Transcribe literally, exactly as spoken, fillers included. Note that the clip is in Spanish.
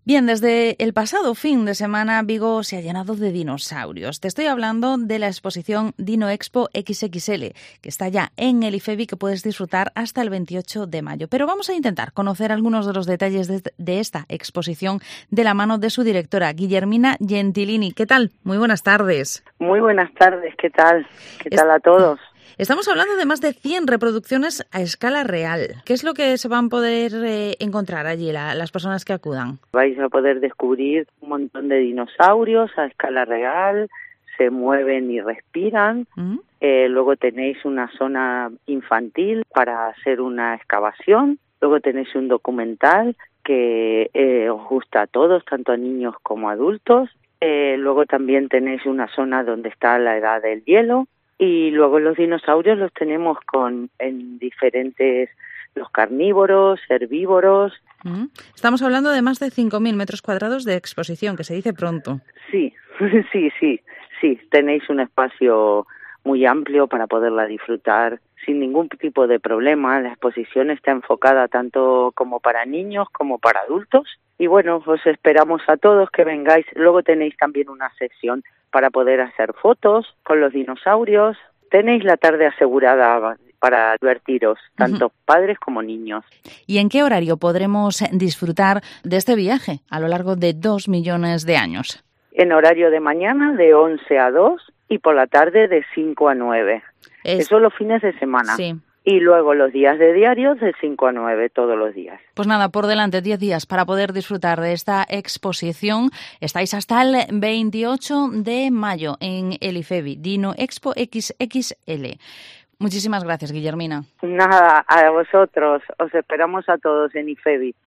Bien, desde el pasado fin de semana Vigo se ha llenado de dinosaurios. Te estoy hablando de la exposición Dino Expo equis equis ele, que está ya en el IFEBI, que puedes disfrutar hasta el veintiocho de mayo. Pero vamos a intentar conocer algunos de los detalles de, de esta exposición de la mano de su directora, Guillermina Gentilini. ¿Qué tal? Muy buenas tardes. Muy buenas tardes, ¿qué tal? ¿Qué tal a todos? Estamos hablando de más de cien reproducciones a escala real. ¿Qué es lo que se van a poder eh, encontrar allí la, las personas que acudan? Vais a poder descubrir un montón de dinosaurios a escala real, se mueven y respiran. ¿Mm? Eh, luego tenéis una zona infantil para hacer una excavación. Luego tenéis un documental que eh, os gusta a todos, tanto a niños como a adultos. Eh, luego también tenéis una zona donde está la edad del hielo. Y luego los dinosaurios los tenemos con en diferentes, los carnívoros, herbívoros. Mm. Estamos hablando de más de cinco mil metros cuadrados de exposición, que se dice pronto. Sí, sí, sí, sí. Tenéis un espacio muy amplio para poderla disfrutar sin ningún tipo de problema. La exposición está enfocada tanto como para niños como para adultos. Y bueno, os esperamos a todos que vengáis. Luego tenéis también una sección para poder hacer fotos con los dinosaurios. Tenéis la tarde asegurada para divertiros, tanto uh-huh. padres como niños. ¿Y en qué horario podremos disfrutar de este viaje a lo largo de dos millones de años? En horario de mañana de once a dos y por la tarde de cinco a nueve. Es... Eso los fines de semana. Sí. Y luego los días de diarios de cinco a nueve, todos los días. Pues nada, por delante diez días para poder disfrutar de esta exposición. Estáis hasta el veintiocho de mayo en el IFEBI, Dino Expo equis equis ele. Muchísimas gracias, Guillermina. Nada, a vosotros. Os esperamos a todos en IFEBI.